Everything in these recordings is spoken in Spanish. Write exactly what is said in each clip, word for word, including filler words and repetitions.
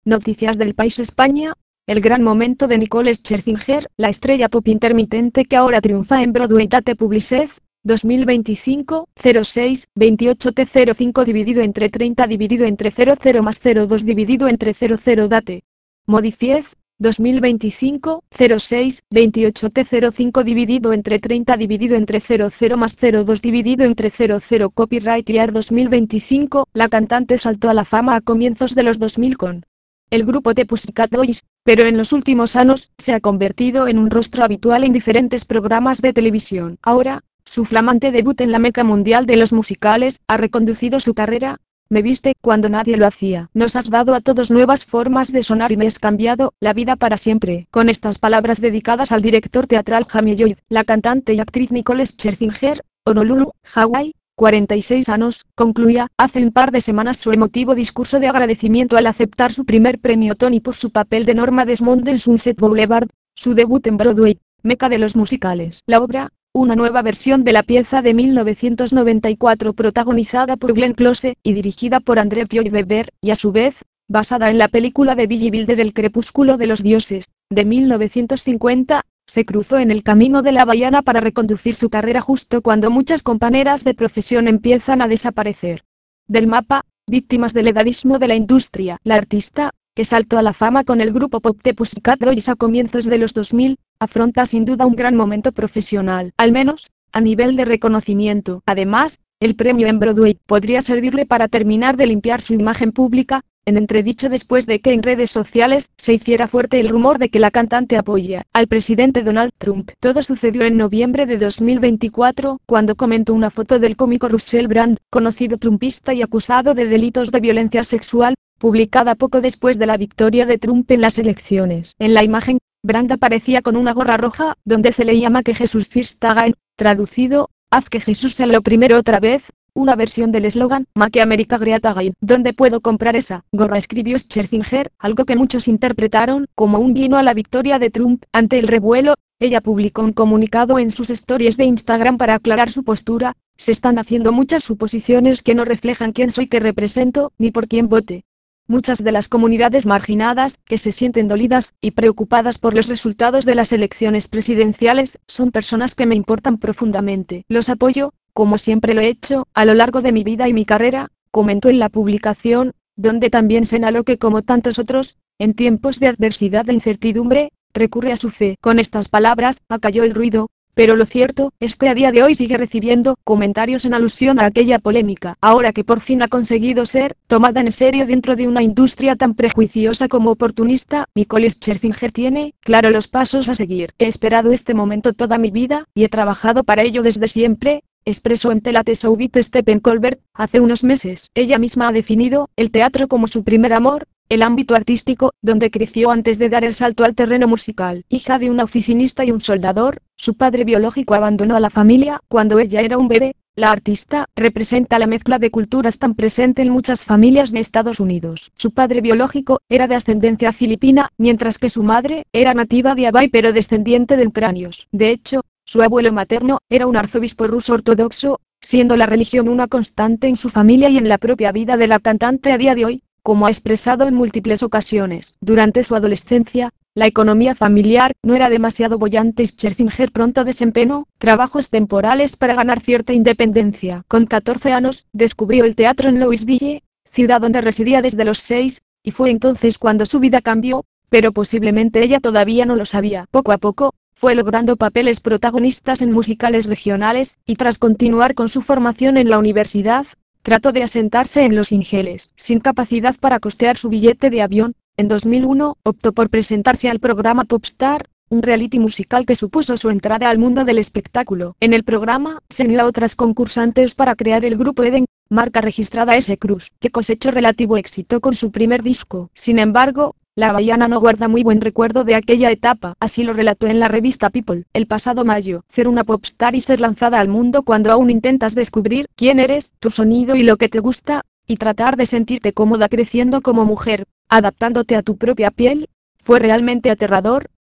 Noticias del País España. El gran momento de Nicole Scherzinger, la estrella pop intermitente que ahora triunfa en Broadway. Date Publicez, dos mil veinticinco, cero seis, veintiocho T cero cinco dividido entre treinta dividido entre cero cero más cero dos dividido entre cero cero. Date Modifiez, dos mil veinticinco, cero seis, veintiocho T cero cinco dividido entre treinta dividido entre cero cero más cero dos dividido entre cero cero. Copyright Year dos mil veinticinco. La cantante saltó a la fama a comienzos de los dos mil con el grupo The Pussycat Dolls, pero en los últimos años se ha convertido en un rostro habitual en diferentes programas de televisión. Ahora, su flamante debut en la meca mundial de los musicales ha reconducido su carrera. Me viste cuando nadie lo hacía. Nos has dado a todos nuevas formas de sonar y me has cambiado la vida para siempre. Con estas palabras dedicadas al director teatral Jamie Lloyd, la cantante y actriz Nicole Scherzinger, Honolulu, Hawái, cuarenta y seis años, concluía hace un par de semanas su emotivo discurso de agradecimiento al aceptar su primer premio Tony por su papel de Norma Desmond en Sunset Boulevard, su debut en Broadway, meca de los musicales. La obra, una nueva versión de la pieza de mil novecientos noventa y cuatro protagonizada por Glenn Close y dirigida por Andrew Lloyd Webber, y a su vez, basada en la película de Billy Wilder El crepúsculo de los dioses, de mil novecientos cincuenta, se cruzó en el camino de la baiana para reconducir su carrera justo cuando muchas compañeras de profesión empiezan a desaparecer del mapa, víctimas del edadismo de la industria. La artista, que saltó a la fama con el grupo pop The Pussycat Dolls a comienzos de los dos mil, afronta sin duda un gran momento profesional, al menos, a nivel de reconocimiento. Además, el premio en Broadway podría servirle para terminar de limpiar su imagen pública, en entredicho después de que en redes sociales se hiciera fuerte el rumor de que la cantante apoya al presidente Donald Trump. Todo sucedió en noviembre de dos mil veinticuatro, cuando comentó una foto del cómico Russell Brand, conocido trumpista y acusado de delitos de violencia sexual, publicada poco después de la victoria de Trump en las elecciones. En la imagen, Brand aparecía con una gorra roja, donde se leía Make Jesús First Again, traducido, haz que Jesús sea lo primero otra vez, una versión del eslogan Make America Great Again. ¿Dónde puedo comprar esa gorra?, escribió Scherzinger, algo que muchos interpretaron como un guiño a la victoria de Trump. Ante el revuelo, ella publicó un comunicado en sus stories de Instagram para aclarar su postura: se están haciendo muchas suposiciones que no reflejan quién soy, que represento, ni por quién vote. Muchas de las comunidades marginadas, que se sienten dolidas y preocupadas por los resultados de las elecciones presidenciales, son personas que me importan profundamente. Los apoyo, como siempre lo he hecho, a lo largo de mi vida y mi carrera, comentó en la publicación, donde también señaló que como tantos otros, en tiempos de adversidad e incertidumbre, recurre a su fe. Con estas palabras, acalló el ruido, pero lo cierto es que a día de hoy sigue recibiendo comentarios en alusión a aquella polémica. Ahora que por fin ha conseguido ser tomada en serio dentro de una industria tan prejuiciosa como oportunista, Nicole Scherzinger tiene claro los pasos a seguir. He esperado este momento toda mi vida, y he trabajado para ello desde siempre, expresó en Tela Soubit Stephen Colbert, hace unos meses. Ella misma ha definido el teatro como su primer amor, el ámbito artístico, donde creció antes de dar el salto al terreno musical. Hija de una oficinista y un soldador, su padre biológico abandonó a la familia cuando ella era un bebé. La artista representa la mezcla de culturas tan presente en muchas familias de Estados Unidos. Su padre biológico era de ascendencia filipina, mientras que su madre era nativa de Hawái pero descendiente de ucranios. De hecho, su abuelo materno era un arzobispo ruso ortodoxo, siendo la religión una constante en su familia y en la propia vida de la cantante a día de hoy, como ha expresado en múltiples ocasiones. Durante su adolescencia, la economía familiar no era demasiado bollante y Scherzinger pronto desempeñó trabajos temporales para ganar cierta independencia. Con catorce años, descubrió el teatro en Louisville, ciudad donde residía desde los seis, y fue entonces cuando su vida cambió, pero posiblemente ella todavía no lo sabía. Poco a poco, fue logrando papeles protagonistas en musicales regionales, y tras continuar con su formación en la universidad, trató de asentarse en Los Ángeles. Sin capacidad para costear su billete de avión, en dos mil uno optó por presentarse al programa Popstar, un reality musical que supuso su entrada al mundo del espectáculo. En el programa, se unió a otras concursantes para crear el grupo Eden, marca registrada S. Cruz, que cosechó relativo éxito con su primer disco. Sin embargo, la baiana no guarda muy buen recuerdo de aquella etapa. Así lo relató en la revista People, el pasado mayo: ser una popstar y ser lanzada al mundo cuando aún intentas descubrir quién eres, tu sonido y lo que te gusta, y tratar de sentirte cómoda creciendo como mujer, adaptándote a tu propia piel, fue realmente aterrador.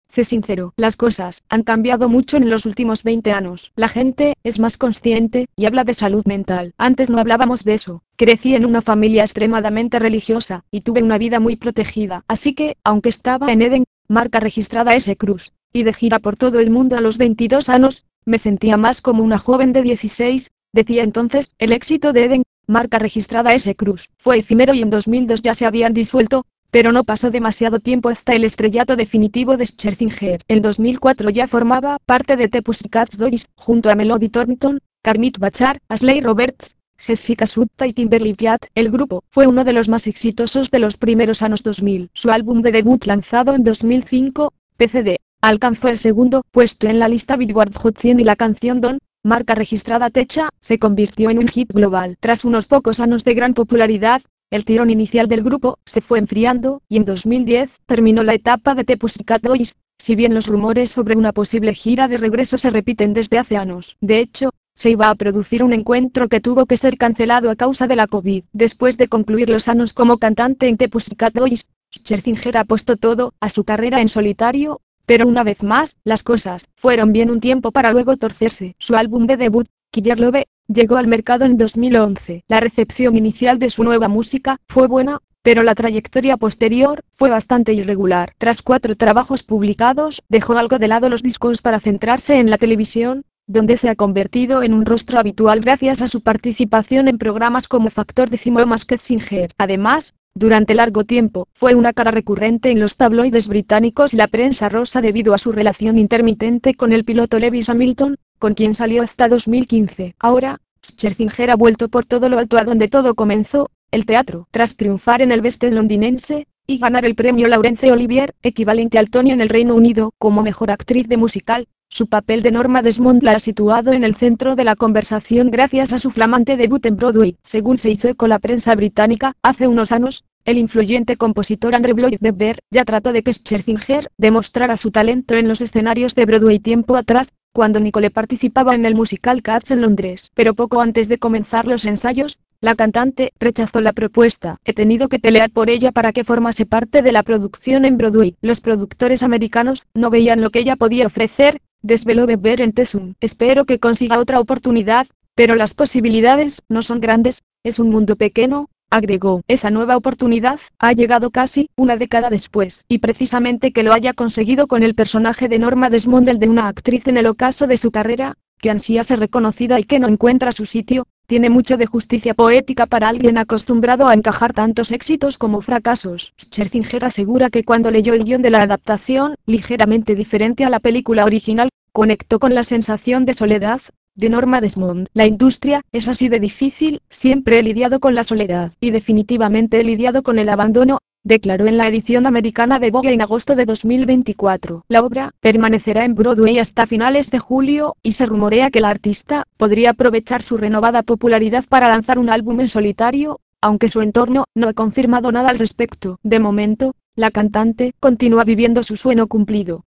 Sé sincero, las cosas han cambiado mucho en los últimos veinte años. La gente es más consciente y habla de salud mental. Antes no hablábamos de eso. Crecí en una familia extremadamente religiosa y tuve una vida muy protegida. Así que, aunque estaba en Eden, marca registrada S. Cruz, y de gira por todo el mundo a los veintidós años, me sentía más como una joven de dieciséis, decía entonces. El éxito de Eden, marca registrada S. Cruz, fue efímero y en dos mil dos ya se habían disuelto. Pero no pasó demasiado tiempo hasta el estrellato definitivo de Scherzinger. En dos mil cuatro ya formaba parte de The Pussycat Dolls, junto a Melody Thornton, Kermit Bachar, Ashley Roberts, Jessica Sutta y Kimberly Jett. El grupo fue uno de los más exitosos de los primeros años dos mil. Su álbum de debut lanzado en dos mil cinco, P C D, alcanzó el segundo puesto en la lista Billboard Hot cien y la canción Don, marca registrada Techa, se convirtió en un hit global. Tras unos pocos años de gran popularidad, el tirón inicial del grupo se fue enfriando, y en dos mil diez terminó la etapa de The Pussycat Dolls, si bien los rumores sobre una posible gira de regreso se repiten desde hace años. De hecho, se iba a producir un encuentro que tuvo que ser cancelado a causa de la COVID. Después de concluir los años como cantante en The Pussycat Dolls, Scherzinger apostó todo a su carrera en solitario, pero una vez más, las cosas fueron bien un tiempo para luego torcerse. Su álbum de debut, Killer Love, llegó al mercado en dos mil once. La recepción inicial de su nueva música fue buena, pero la trayectoria posterior fue bastante irregular. Tras cuatro trabajos publicados, dejó algo de lado los discos para centrarse en la televisión, donde se ha convertido en un rostro habitual gracias a su participación en programas como Factor Décimo o Masked Singer. Además, durante largo tiempo, fue una cara recurrente en los tabloides británicos y la prensa rosa debido a su relación intermitente con el piloto Lewis Hamilton, con quien salió hasta dos mil quince. Ahora, Scherzinger ha vuelto por todo lo alto a donde todo comenzó, el teatro. Tras triunfar en el West End londinense, y ganar el premio Laurence Olivier, equivalente al Tony en el Reino Unido, como mejor actriz de musical, su papel de Norma Desmond la ha situado en el centro de la conversación gracias a su flamante debut en Broadway. Según se hizo eco la prensa británica, hace unos años, el influyente compositor Andrew Lloyd Webber ya trató de que Scherzinger demostrara su talento en los escenarios de Broadway tiempo atrás, cuando Nicole participaba en el musical Cats en Londres. Pero poco antes de comenzar los ensayos, la cantante rechazó la propuesta. He tenido que pelear por ella para que formase parte de la producción en Broadway. Los productores americanos no veían lo que ella podía ofrecer, desveló Webber en The Sun. Espero que consiga otra oportunidad, pero las posibilidades no son grandes, es un mundo pequeño, agregó. Esa nueva oportunidad ha llegado casi una década después, y precisamente que lo haya conseguido con el personaje de Norma Desmond, el de una actriz en el ocaso de su carrera, que ansía ser reconocida y que no encuentra su sitio, tiene mucho de justicia poética para alguien acostumbrado a encajar tantos éxitos como fracasos. Scherzinger asegura que cuando leyó el guión de la adaptación, ligeramente diferente a la película original, conectó con la sensación de soledad de Norma Desmond. La industria es así de difícil, siempre he lidiado con la soledad, y definitivamente he lidiado con el abandono, declaró en la edición americana de Vogue en agosto de dos mil veinticuatro. La obra permanecerá en Broadway hasta finales de julio, y se rumorea que la artista podría aprovechar su renovada popularidad para lanzar un álbum en solitario, aunque su entorno no ha confirmado nada al respecto. De momento, la cantante continúa viviendo su sueño cumplido.